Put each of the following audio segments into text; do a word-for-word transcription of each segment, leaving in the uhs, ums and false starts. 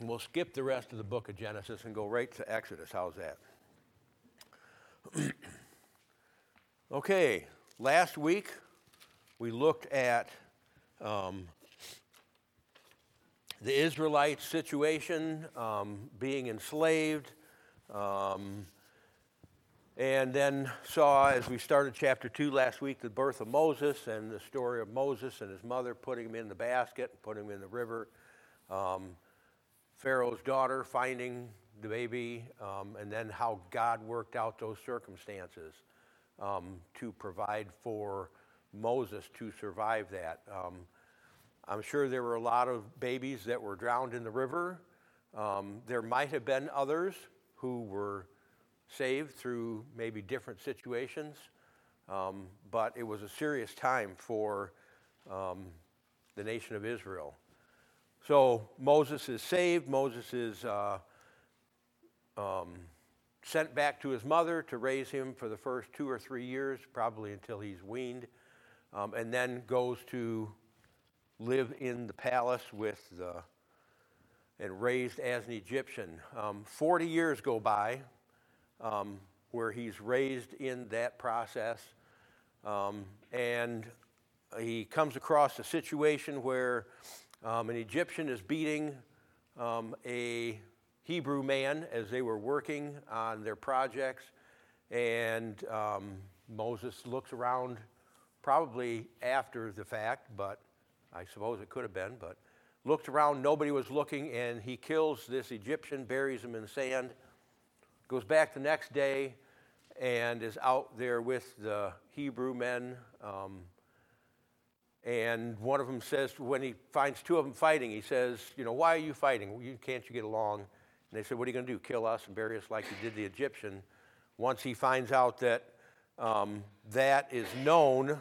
And we'll skip the rest of the book of Genesis and go right to Exodus. How's that? Okay, last week we looked at um, the Israelite situation, um, being enslaved, um, and then saw, as we started chapter two last week, the birth of Moses and the story of Moses and his mother putting him in the basket, putting him in the river, um, Pharaoh's daughter finding the baby, um, and then how God worked out those circumstances um, to provide for Moses to survive that. Um, I'm sure there were a lot of babies that were drowned in the river. Um, there might have been others who were saved through maybe different situations, um, but it was a serious time for um, the nation of Israel. So Moses is saved. Moses is uh, um, sent back to his mother to raise him for the first two or three years, probably until he's weaned, um, and then goes to live in the palace with the, and raised as an Egyptian. Um, Forty years go by um, where he's raised in that process, um, and he comes across a situation where um, an Egyptian is beating um, a Hebrew man as they were working on their projects, and um, Moses looks around, probably after the fact, but I suppose it could have been, but looked around, nobody was looking, and he kills this Egyptian, buries him in the sand, goes back the next day, and is out there with the Hebrew men. Um, and one of them says, when he finds two of them fighting, he says, you know, why are you fighting? You, can't you get along? And they said, what are you going to do, kill us and bury us like you did the Egyptian? Once he finds out that um, that is known,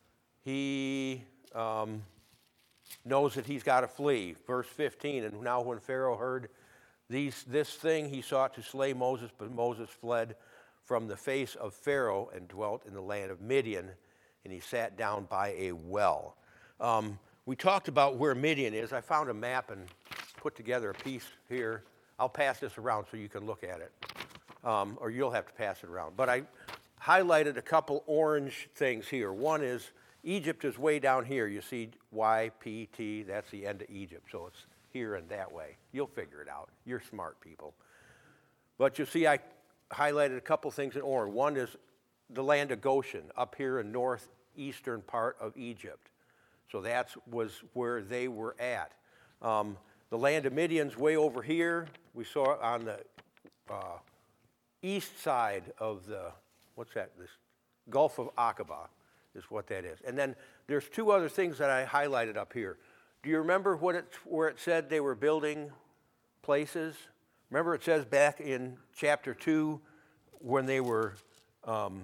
he um, knows that he's got to flee. Verse fifteen, and now when Pharaoh heard these, this thing, he sought to slay Moses, but Moses fled from the face of Pharaoh and dwelt in the land of Midian, and he sat down by a well. Um, we talked about where Midian is. I found a map and put together a piece here. I'll pass this around so you can look at it, um, or you'll have to pass it around. But I highlighted a couple orange things here. One is Egypt is way down here. You see Y, P, T, that's the end of Egypt. So it's here and that way. You'll figure it out. You're smart people. But you see I highlighted a couple things in orange. One is the land of Goshen, up here in northeastern part of Egypt. So that was where they were at. Um, the land of Midian's way over here. We saw it on the uh, east side of the, what's that, this Gulf of Aqaba is what that is. And then there's two other things that I highlighted up here. Do you remember what it, where it said they were building places? Remember it says back in chapter two when they were um,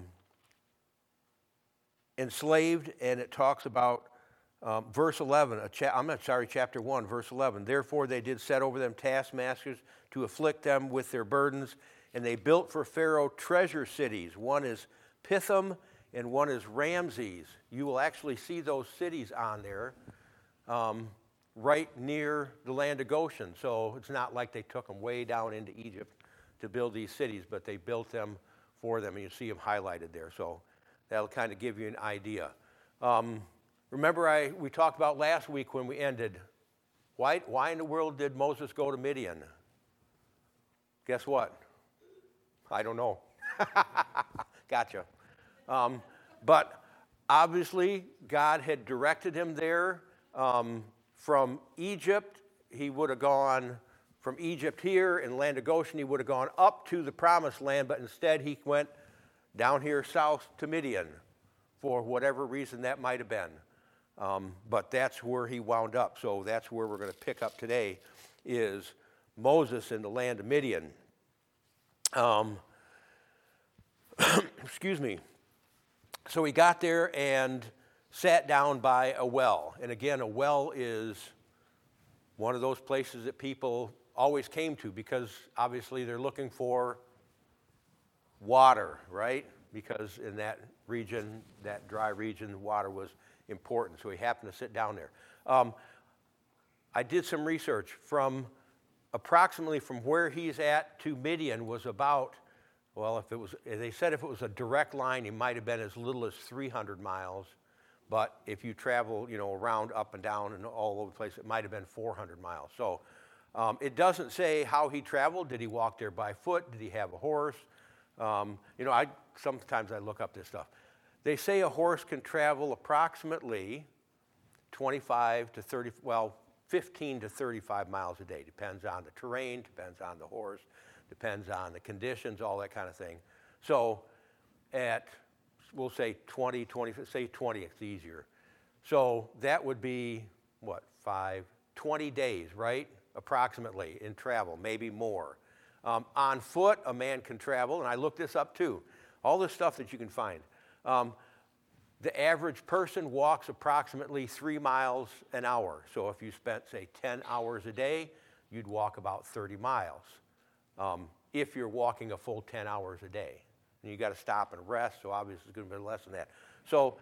enslaved, and it talks about um, verse eleven, a cha- I'm not sorry, chapter one, verse eleven. Therefore they did set over them taskmasters to afflict them with their burdens, and they built for Pharaoh treasure cities. One is Pithom, and one is Ramses. You will actually see those cities on there um, right near the land of Goshen. So it's not like they took them way down into Egypt to build these cities, but they built them for them, and you see them highlighted there. So that'll kind of give you an idea. Um, remember I we talked about last week when we ended, why, why in the world did Moses go to Midian? Guess what? I don't know. Gotcha. Um, but obviously, God had directed him there um, from Egypt. He would have gone from Egypt here in the land of Goshen. He would have gone up to the promised land, but instead he went down here south to Midian for whatever reason that might have been. Um, but that's where he wound up. So that's where we're going to pick up today is Moses in the land of Midian. Um, excuse me. So he got there and sat down by a well. And again, a well is one of those places that people always came to because obviously they're looking for water, right? Because in that region, that dry region, water was important. So he happened to sit down there. Um, I did some research from approximately from where he's at to Midian was about, well, if it was, they said if it was a direct line, it might have been as little as three hundred miles. But if you travel, you know, around, up and down and all over the place, it might have been four hundred miles. So um, it doesn't say how he traveled. Did he walk there by foot? Did he have a horse? Um, you know, I sometimes I look up this stuff. They say a horse can travel approximately twenty-five to thirty, well, fifteen to thirty-five miles a day. Depends on the terrain, depends on the horse, depends on the conditions, all that kind of thing. So at, we'll say twenty, twenty, say twenty, it's easier. So that would be, what, five, twenty days, right? Approximately in travel, maybe more. Um, on foot, a man can travel, and I looked this up too. All this stuff that you can find. Um, the average person walks approximately three miles an hour. So if you spent, say, ten hours a day, you'd walk about thirty miles. Um, if you're walking a full ten hours a day. And you got to stop and rest, so obviously it's going to be less than that. So,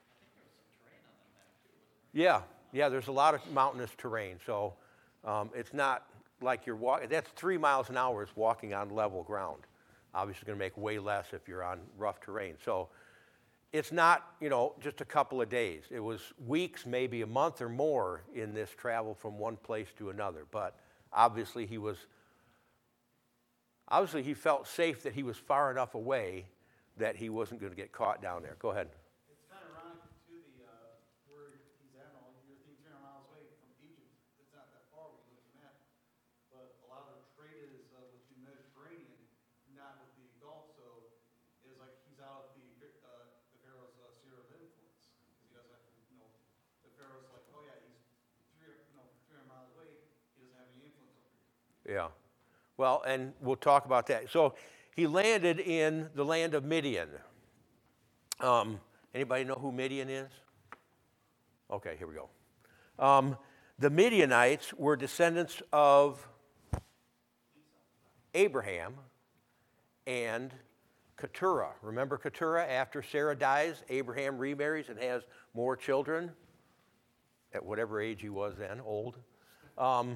yeah, yeah, there's a lot of mountainous terrain. So um, it's not like you're walking, that's three miles an hour is walking on level ground. Obviously going to make way less if you're on rough terrain. So it's not, you know, just a couple of days. It was weeks, maybe a month or more in this travel from one place to another. But obviously he was, obviously he felt safe that he was far enough away that he wasn't going to get caught down there. Go ahead. It's kind of ironic, too, the, uh, where he's at, all, you're thinking three hundred miles away from Egypt. It's not that far when you look at the map. But a lot of the trade is uh, with the Mediterranean, not with the Gulf, so it's like he's out of the, uh, the Pharaoh's uh, sphere of influence. Because he doesn't have to, you know, the Pharaoh's like, oh yeah, he's three, you know, three hundred miles away, he doesn't have any influence over you. Yeah. Well, and we'll talk about that. So he landed in the land of Midian. Um, anybody know who Midian is? Okay, here we go. Um, the Midianites were descendants of Abraham and Keturah. Remember Keturah? After Sarah dies, Abraham remarries and has more children at whatever age he was then, old. Um,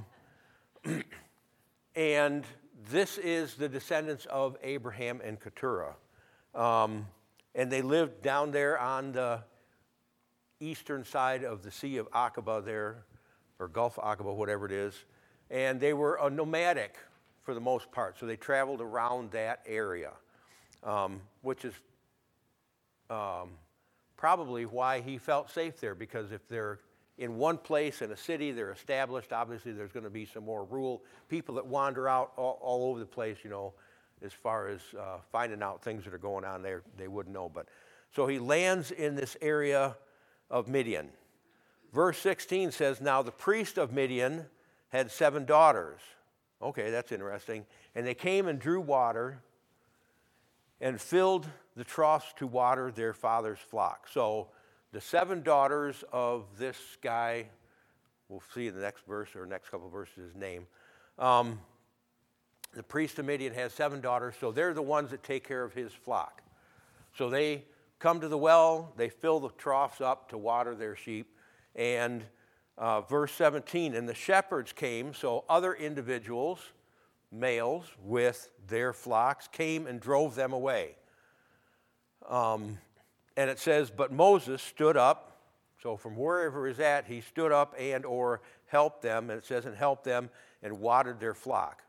and this is the descendants of Abraham and Keturah. Um, and they lived down there on the eastern side of the Sea of Aqaba there, or Gulf of Aqaba, whatever it is. And they were a nomadic for the most part. So they traveled around that area, um, which is um, probably why he felt safe there, because if they're in one place in a city, they're established, obviously there's going to be some more rural people that wander out all, all over the place, you know, as far as uh, finding out things that are going on there, they wouldn't know. But so he lands in this area of Midian. Verse sixteen says, now the priest of Midian had seven daughters. Okay, that's interesting. And they came and drew water and filled the troughs to water their father's flock. So the seven daughters of this guy, we'll see in the next verse or next couple of verses his name. Um, the priest of Midian has seven daughters, so they're the ones that take care of his flock. So they come to the well, they fill the troughs up to water their sheep. And uh, verse seventeen, and the shepherds came, so other individuals, males with their flocks, came and drove them away. Um, And it says, but Moses stood up, so from wherever he's at, he stood up and or helped them, and it says, and helped them and watered their flock.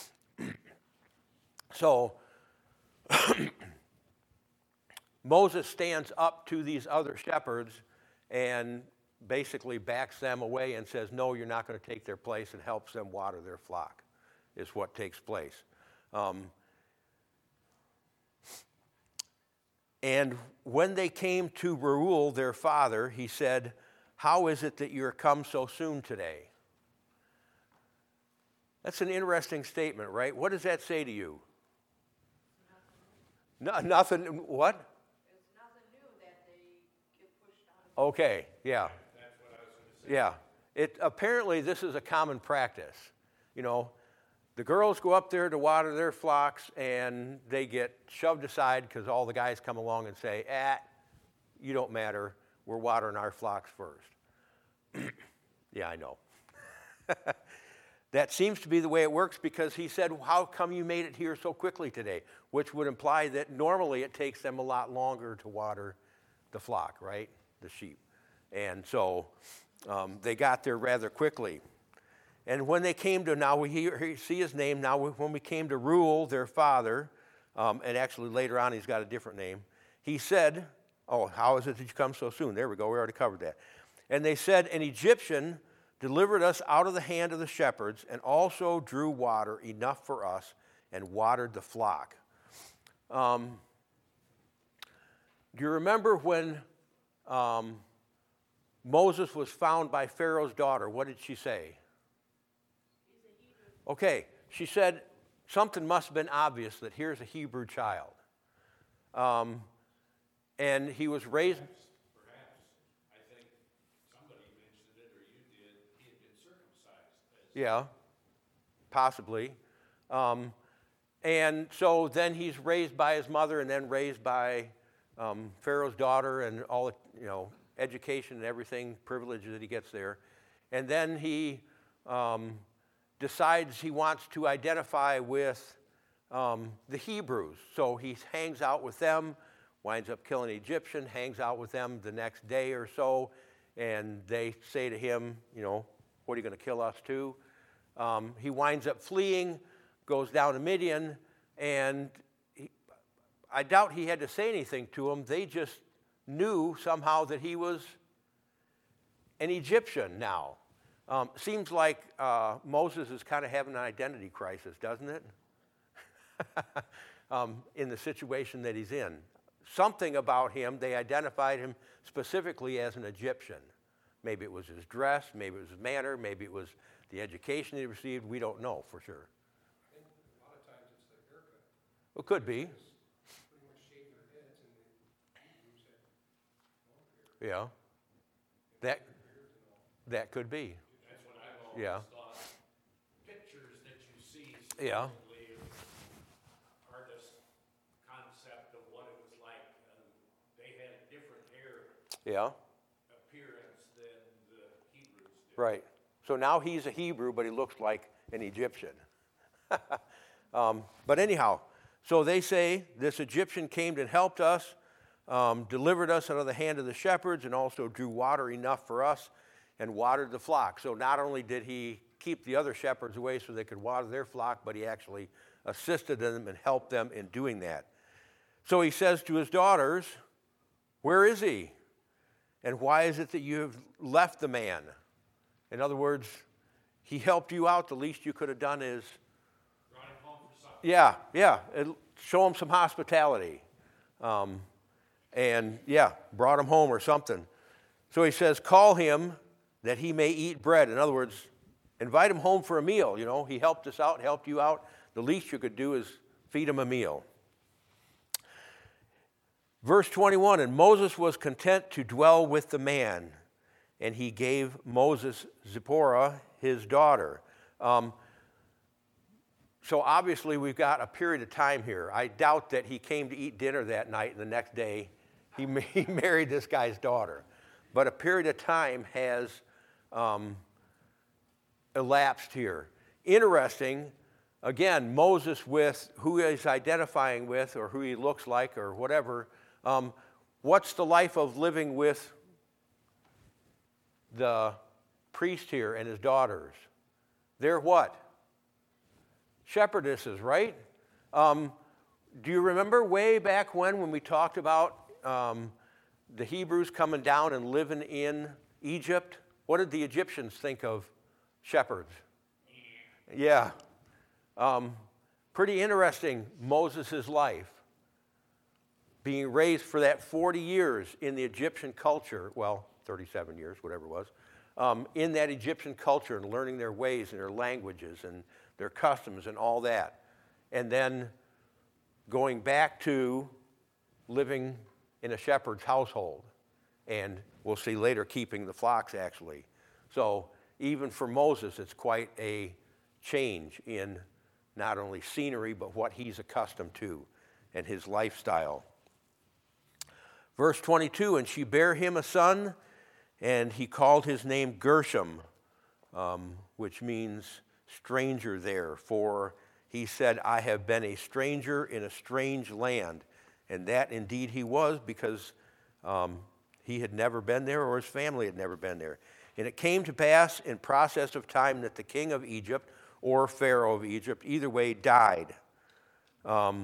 So Moses stands up to these other shepherds and basically backs them away and says, no, you're not going to take their place, and helps them water their flock, is what takes place. Um, And when they came to Reuel, their father, he said, how is it that you're come so soon today? That's an interesting statement, right? What does that say to you? No, nothing, what? It's nothing new that they get pushed out of. Okay, yeah. That's what I was going to say. Yeah. It, apparently, this is a common practice. You know, the girls go up there to water their flocks, and they get shoved aside because all the guys come along and say, ah, you don't matter. We're watering our flocks first. Yeah, I know. that seems to be the way it works because he said, how come you made it here so quickly today? Which would imply that normally it takes them a lot longer to water the flock, right? The sheep. And so um, they got there rather quickly. And when they came to, now we hear, see his name, now when we came to Reuel, their father, um, and actually later on he's got a different name, he said, oh, how is it that you come so soon? There we go, we already covered that. And they said, an Egyptian delivered us out of the hand of the shepherds and also drew water enough for us and watered the flock. Um, do you remember when um, Moses was found by Pharaoh's daughter? What did she say? Okay, she said something must have been obvious that here's a Hebrew child. Um, and he was raised... Perhaps, I think somebody mentioned it, or you did, he had been circumcised. Yeah, possibly. Um, and so then he's raised by his mother and then raised by um, Pharaoh's daughter and all the, you know, education and everything, privilege that he gets there. And then he um, decides he wants to identify with um, the Hebrews. So he hangs out with them, winds up killing an Egyptian, hangs out with them the next day or so, and they say to him, you know, what are you going to kill us too? Um, he winds up fleeing, goes down to Midian, and he, I doubt he had to say anything to them. They just knew somehow that he was an Egyptian now. Um, seems like uh, Moses is kind of having an identity crisis, doesn't it? um, in the situation that he's in. Something about him, they identified him specifically as an Egyptian. Maybe it was his dress, maybe it was his manner, maybe it was the education he received. We don't know for sure. I think a lot of times it's their haircut. It could be. Pretty much shave their heads, and the Hebrews had long hair. Yeah. That, that could be. That's what I've always Yeah. thought. Pictures that you see Yeah. supposedly are this concept of what it was like. Um, they had different hair Yeah. appearance than the Hebrews did. Right. So now he's a Hebrew, but he looks like an Egyptian. um, but anyhow, so they say this Egyptian came and helped us, um, delivered us out of the hand of the shepherds, and also drew water enough for us and watered the flock. So not only did he keep the other shepherds away so they could water their flock, but he actually assisted them and helped them in doing that. So he says to his daughters, where is he? And why is it that you have left the man? In other words, he helped you out. The least you could have done is, Brought him home for supper. yeah, yeah, it, show him some hospitality. Um, and, yeah, brought him home or something. So he says, call him that he may eat bread. In other words, invite him home for a meal. You know, he helped us out, helped you out. The least you could do is feed him a meal. Verse twenty-one, and Moses was content to dwell with the man, and he gave Moses Zipporah, his daughter. Um, so obviously we've got a period of time here. I doubt that he came to eat dinner that night and the next day he, he married this guy's daughter. But a period of time has um, elapsed here. Interesting, again, Moses with who he's identifying with or who he looks like or whatever. Um, what's the life of living with the priest here and his daughters? They're what? Shepherdesses, right? Um, do you remember way back when when we talked about um, the Hebrews coming down and living in Egypt? What did the Egyptians think of shepherds? Yeah. Um, pretty interesting, Moses' life. Being raised for that forty years in the Egyptian culture, well, thirty-seven years, whatever it was, um, in that Egyptian culture and learning their ways and their languages and their customs and all that. And then going back to living in a shepherd's household. And we'll see later keeping the flocks, actually. So even for Moses, it's quite a change in not only scenery, but what he's accustomed to and his lifestyle. Verse twenty-two, and she bare him a son, and he called his name Gershom, um, which means stranger there, for he said, I have been a stranger in a strange land. And that indeed he was, because um, he had never been there, or his family had never been there. And it came to pass in process of time that the king of Egypt, or Pharaoh of Egypt, either way, died. Um,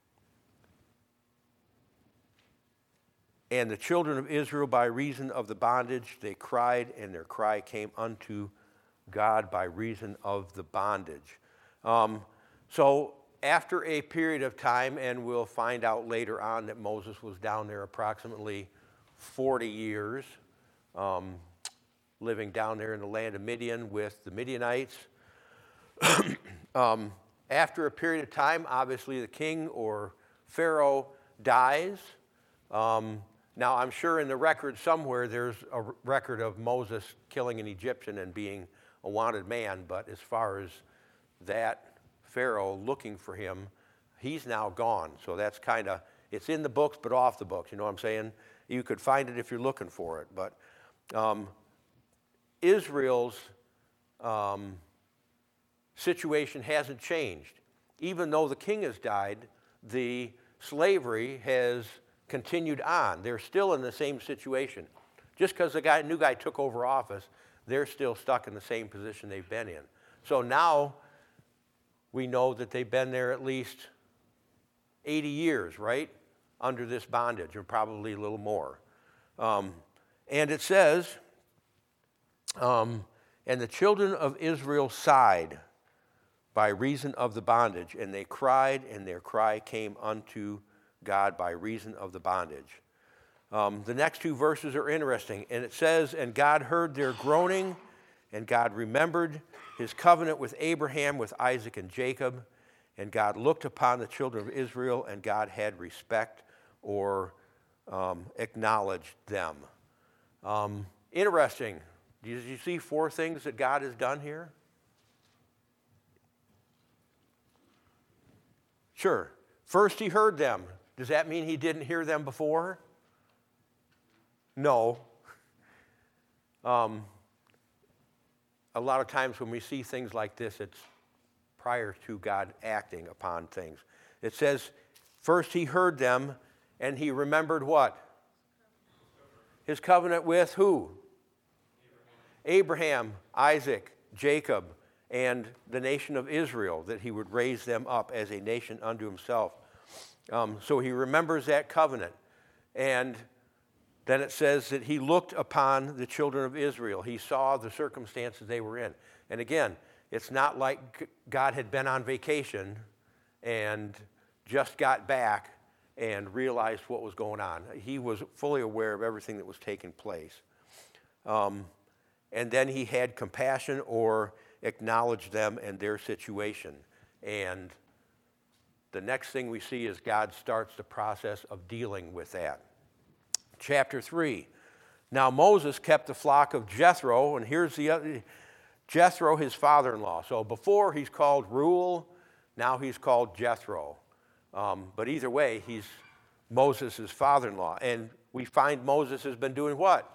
and the children of Israel, by reason of the bondage, they cried, and their cry came unto God by reason of the bondage. Um, so after a period of time, and we'll find out later on that Moses was down there approximately forty years, um, living down there in the land of Midian with the Midianites. um, after a period of time, obviously the king or Pharaoh dies. Um, now, I'm sure in the record somewhere there's a record of Moses killing an Egyptian and being a wanted man, but as far as that Pharaoh looking for him, he's now gone. So that's kind of, it's in the books, but off the books. You know what I'm saying? You could find it if you're looking for it. But um, Israel's um, situation hasn't changed. Even though the king has died, the slavery has continued on. They're still in the same situation. Just because the guy, new guy took over office, they're still stuck in the same position they've been in. So now we know that they've been there at least eighty years, right, under this bondage, or probably a little more. Um, and it says, um, and the children of Israel sighed by reason of the bondage, and they cried, and their cry came unto God by reason of the bondage. Um, the next two verses are interesting, and it says, and God heard their groaning, and God remembered his covenant with Abraham, with Isaac, and Jacob, and God looked upon the children of Israel, and God had respect or um, acknowledged them. Um, interesting. Did you see four things that God has done here? Sure. First, he heard them. Does that mean he didn't hear them before? No. Um, a lot of times when we see things like this, it's prior to God acting upon things. It says, first he heard them, and he remembered what? His covenant with who? Abraham, Abraham, Isaac, Jacob, and the nation of Israel, that he would raise them up as a nation unto himself. Um, so he remembers that covenant. And then it says that he looked upon the children of Israel. He saw the circumstances they were in. And again, it's not like God had been on vacation and just got back and realized what was going on. He was fully aware of everything that was taking place. Um, and then he had compassion or acknowledged them and their situation. And the next thing we see is God starts the process of dealing with that. Chapter three. Now Moses kept the flock of Jethro, and here's the other, Jethro, his father-in-law. So before he's called Reuel, now he's called Jethro. Um, but either way, he's Moses' father-in-law. And we find Moses has been doing what?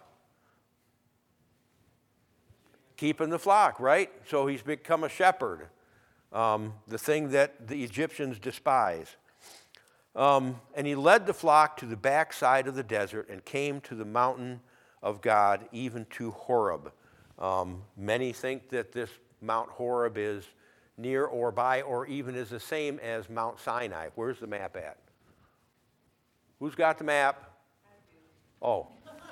Keeping the flock, right? So he's become a shepherd. Um, the thing that the Egyptians despise. Um, and he led the flock to the backside of the desert and came to the mountain of God, even to Horeb. Um, many think that this Mount Horeb is near or by or even is the same as Mount Sinai. Where's the map at? Who's got the map? Oh.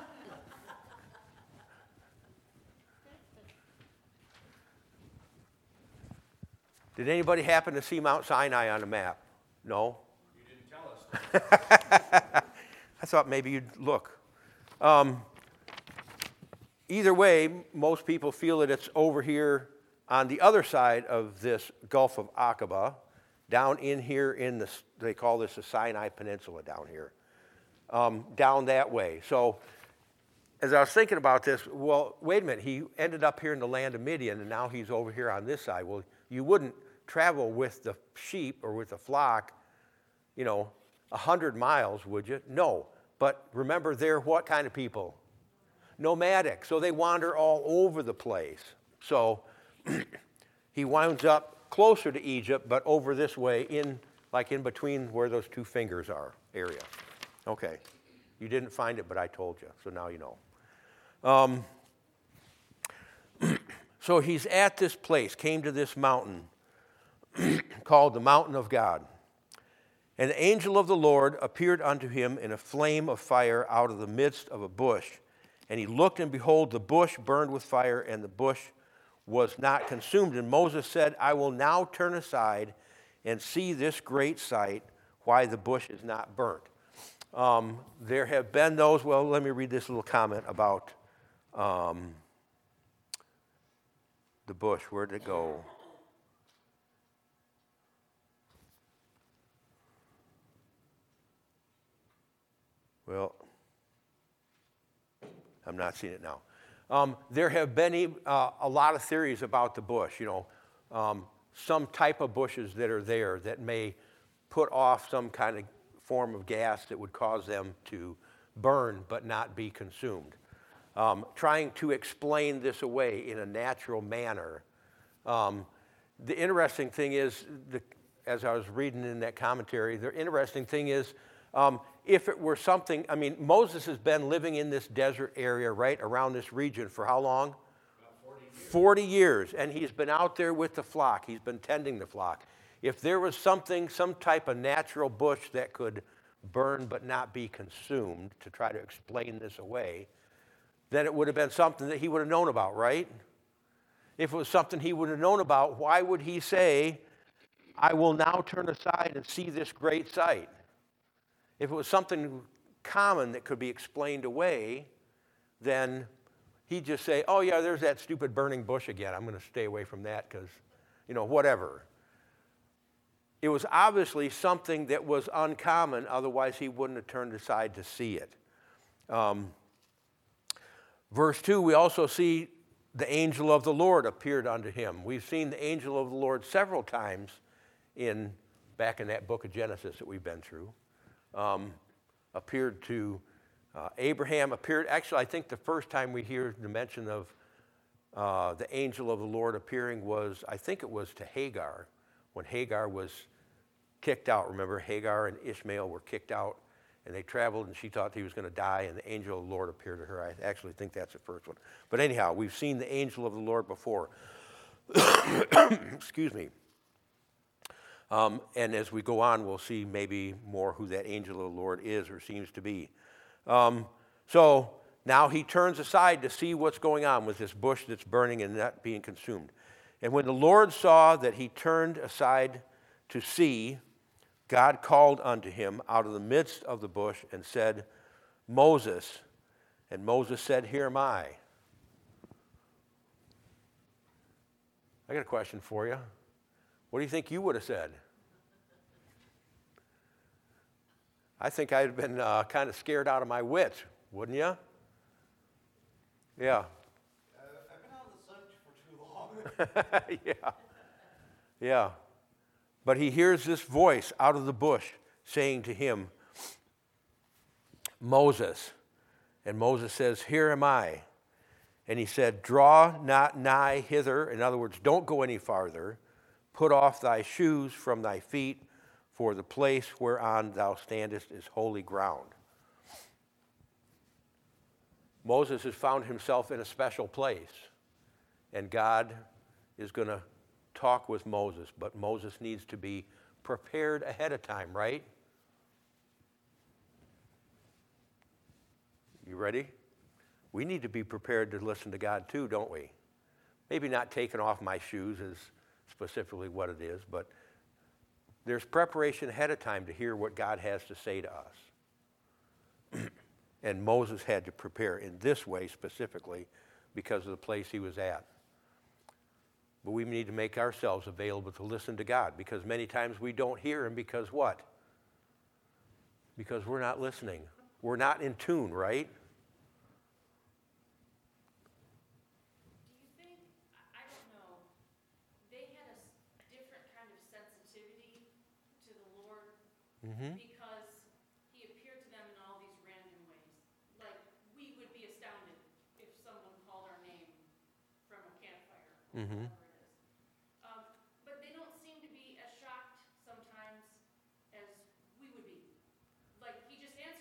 Did anybody happen to see Mount Sinai on the map? No? You didn't tell us. I thought maybe you'd look. Um, either way, most people feel that it's over here on the other side of this Gulf of Aqaba, down in here in the, they call this the Sinai Peninsula down here, um, down that way. So as I was thinking about this, well, wait a minute, he ended up here in the land of Midian, and now he's over here on this side. Well, you wouldn't travel with the sheep or with the flock, you know, a hundred miles, would you? No. But remember, they're what kind of people? Nomadic. So they wander all over the place. So he winds up closer to Egypt, but over this way, in like in between where those two fingers are area. Okay. You didn't find it, but I told you, so now you know. Um, so he's at this place, came to this mountain called the Mountain of God. And the angel of the Lord appeared unto him in a flame of fire out of the midst of a bush. And he looked, and behold, the bush burned with fire, and the bush was not consumed. And Moses said, I will now turn aside and see this great sight, why the bush is not burnt. Um, there have been those, well, let me read this little comment about um, the bush. Where'd it go? Well, I'm not seeing it now. Um, there have been uh, a lot of theories about the bush, you know, um, some type of bushes that are there that may put off some kind of form of gas that would cause them to burn but not be consumed. Um, trying to explain this away in a natural manner. Um, the interesting thing is, the, as I was reading in that commentary, the interesting thing is, um, if it were something, I mean, Moses has been living in this desert area, right, around this region for how long? About forty years. forty years, and he's been out there with the flock. He's been tending the flock. If there was something, some type of natural bush that could burn but not be consumed, to try to explain this away, then it would have been something that he would have known about, right? If it was something he would have known about, why would he say, I will now turn aside and see this great sight? If it was something common that could be explained away, then he'd just say, oh yeah, there's that stupid burning bush again. I'm going to stay away from that because, you know, whatever. It was obviously something that was uncommon, otherwise he wouldn't have turned aside to see it. Um, verse two, we also see the angel of the Lord appeared unto him. We've seen the angel of the Lord several times in back in that book of Genesis that we've been through. Um, appeared to uh, Abraham, appeared, actually I think the first time we hear the mention of uh, the angel of the Lord appearing was, I think it was to Hagar, when Hagar was kicked out. Remember, Hagar and Ishmael were kicked out, and they traveled, and she thought he was going to die, and the angel of the Lord appeared to her. I actually think that's the first one. But anyhow, we've seen the angel of the Lord before. Excuse me. Um, and as we go on, we'll see maybe more who that angel of the Lord is or seems to be. Um, so now he turns aside to see what's going on with this bush that's burning and not being consumed. And when the Lord saw that he turned aside to see, God called unto him out of the midst of the bush and said, Moses. And Moses said, Here am I. I got a question for you. What do you think you would have said? I think I'd have been uh, kind of scared out of my wits, wouldn't you? Yeah. Uh, I've been out in the sun for too long. Yeah. Yeah. But he hears this voice out of the bush saying to him, Moses. And Moses says, Here am I. And he said, Draw not nigh hither. In other words, don't go any farther. Put off thy shoes from thy feet, for the place whereon thou standest is holy ground. Moses has found himself in a special place, and God is going to talk with Moses, but Moses needs to be prepared ahead of time, right? You ready? We need to be prepared to listen to God too, don't we? Maybe not taking off my shoes is specifically what it is, but there's preparation ahead of time to hear what God has to say to us. And Moses had to prepare in this way specifically because of the place he was at. But we need to make ourselves available to listen to God, because many times we don't hear him because what? Because we're not listening. We're not in tune, right? Mm-hmm. Because he appeared to them in all these random ways. Like, we would be astounded if someone called our name from a campfire, or Mm-hmm. whatever it is. Um,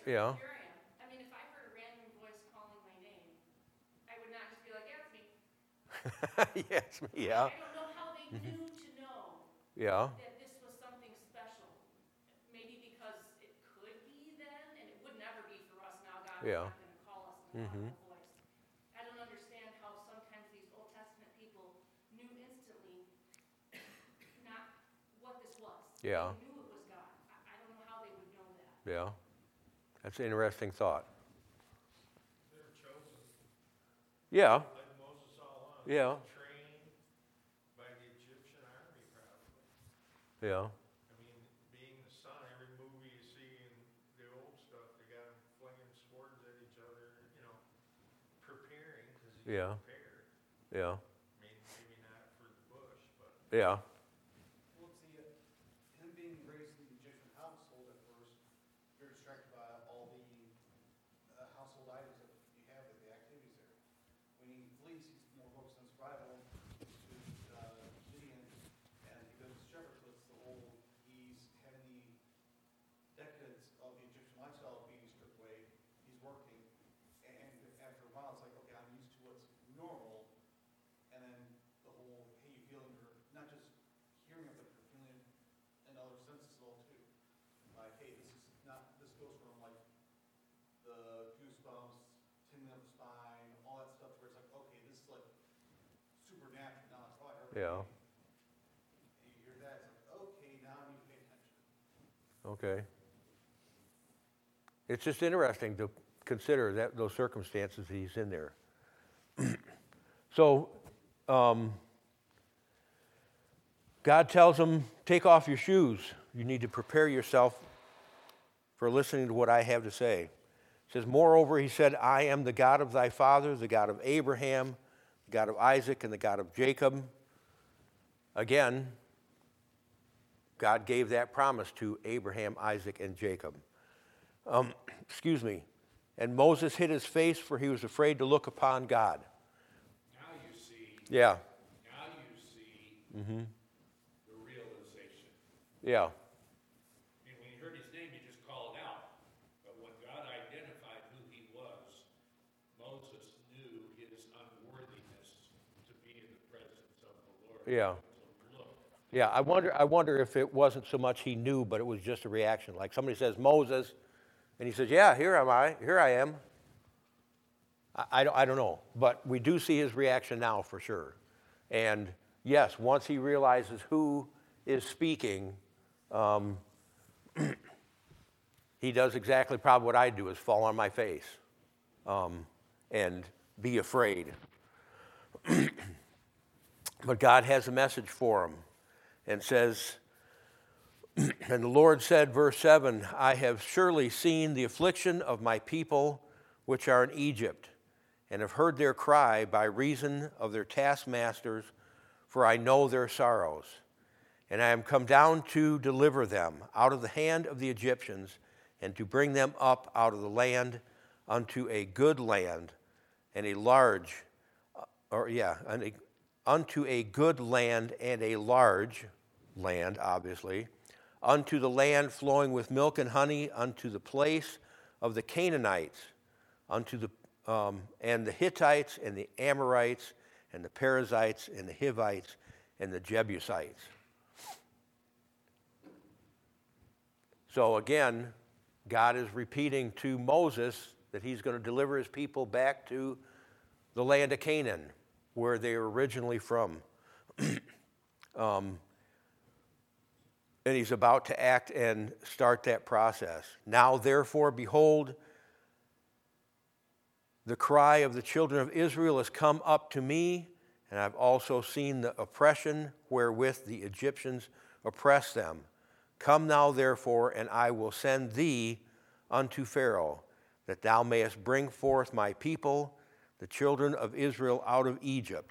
Yeah. Here I am. I mean, if I heard a random voice calling my name, I would not just be like, yeah, it's me. Yes, yeah, I don't know how they knew to know yeah, that this was something special. Maybe because it could be then, and it would never be for us now. God is Yeah. not going to call us in a Mhm. audible voice. I don't understand how sometimes these Old Testament people knew instantly not what this was. Yeah. They knew it was God. I, I don't know how they would know that. yeah. That's an interesting thought. They're chosen, Yeah, like Moses all along. Yeah. Trained by the Egyptian army, probably. yeah, I mean, being the son, every movie you see in the old stuff, they got them flinging swords at each other, you know, preparing, because he's Yeah. prepared. yeah, I mean, maybe not for the bush, but yeah, Well, see, uh, him being raised in the Egyptian household at first, you're distracted by all the uh, household items that you have, there, the activities there. When he flees, he's more focused on survival to uh, Gideon, and he goes to shepherd, so it's the whole, he's having the decadence of the Egyptian lifestyle being stripped away, he's working, and after a while, it's like, okay, I'm used to what's normal, and then the whole, hey, you feeling, or not just hearing it, but you're feeling it in other senses as well too. Like, hey, this is not, this goes from like the goosebumps, tingling up the spine, all that stuff, where it's like, okay, this is like supernatural, now it's like, okay. yeah, And you hear that, it's like, okay, now I need to pay attention. okay. It's just interesting to consider that those circumstances he's in there. So, um, God tells him, take off your shoes. You need to prepare yourself for listening to what I have to say. It says, moreover, he said, I am the God of thy father, the God of Abraham, the God of Isaac, and the God of Jacob. Again, God gave that promise to Abraham, Isaac, and Jacob. Um, excuse me. And Moses hid his face, for he was afraid to look upon God. now you see, Yeah, now you see mm-hmm. the realization. yeah, I mean, when you heard his name, you just called out. But when God identified who he was, Moses knew his unworthiness to be in the presence of the Lord. Yeah. So look, yeah. I wonder, I wonder if it wasn't so much he knew, but it was just a reaction. Like somebody says, Moses, and he says, yeah, here am I, here I am. I, I, don't, I don't know, but we do see his reaction now for sure. And yes, once he realizes who is speaking, um, he does exactly probably what I do, is fall on my face um, and be afraid. But God has a message for him and says, and the Lord said, verse seven, I have surely seen the affliction of my people which are in Egypt, and have heard their cry by reason of their taskmasters, for I know their sorrows. And I am come down to deliver them out of the hand of the Egyptians, and to bring them up out of the land unto a good land, and a large, or yeah, and a, unto a good land and a large land, obviously, unto the land flowing with milk and honey, unto the place of the Canaanites, unto the um, and the Hittites and the Amorites and the Perizzites and the Hivites and the Jebusites. So again, God is repeating to Moses that he's going to deliver his people back to the land of Canaan, where they were originally from. um, and he's about to act and start that process. Now, therefore, behold, the cry of the children of Israel has come up to me, and I've also seen the oppression wherewith the Egyptians oppress them. Come now, therefore, and I will send thee unto Pharaoh, that thou mayest bring forth my people, the children of Israel, out of Egypt.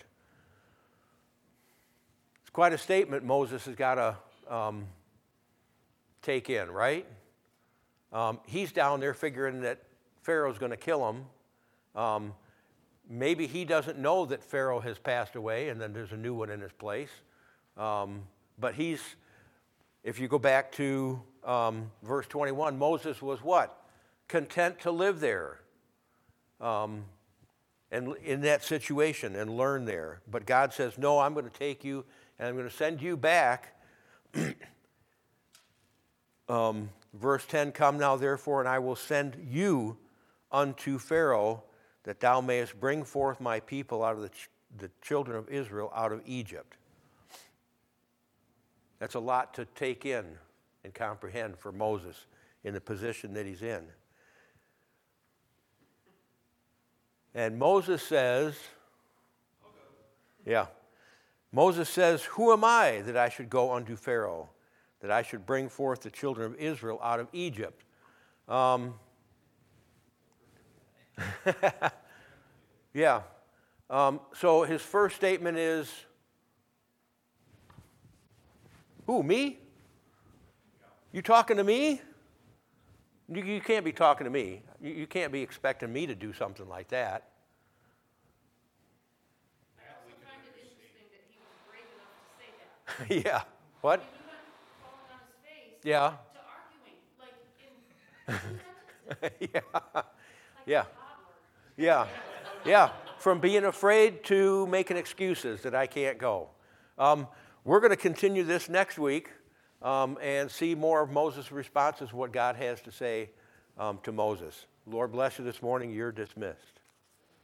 It's quite a statement Moses has got to um, take in, right? Um, he's down there figuring that Pharaoh's going to kill him. Um, maybe he doesn't know that Pharaoh has passed away and then there's a new one in his place. Um, but he's, if you go back to um, verse twenty-one, Moses was what? content to live there um, and in that situation and learn there. But God says, no, I'm going to take you and I'm going to send you back. um, verse ten, come now therefore, and I will send you unto Pharaoh, that thou mayest bring forth my people out of the, ch- the children of Israel out of Egypt. That's a lot to take in and comprehend for Moses in the position that he's in. And Moses says, yeah, Moses says, who am I that I should go unto Pharaoh, that I should bring forth the children of Israel out of Egypt? Um, yeah. Um, so his first statement is, who, me? You talking to me? You, you can't be talking to me. You, you can't be expecting me to do something like that. I also find it interesting that he was brave enough to say that. Yeah. What? I mean, he went falling on his face Yeah. to arguing, like in two sentences, Yeah. like Yeah. a toddler. Yeah. Yeah. From being afraid to making excuses that I can't go. Um, we're going to continue this next week um, and see more of Moses' responses, what God has to say um, to Moses. Lord bless you this morning. You're dismissed.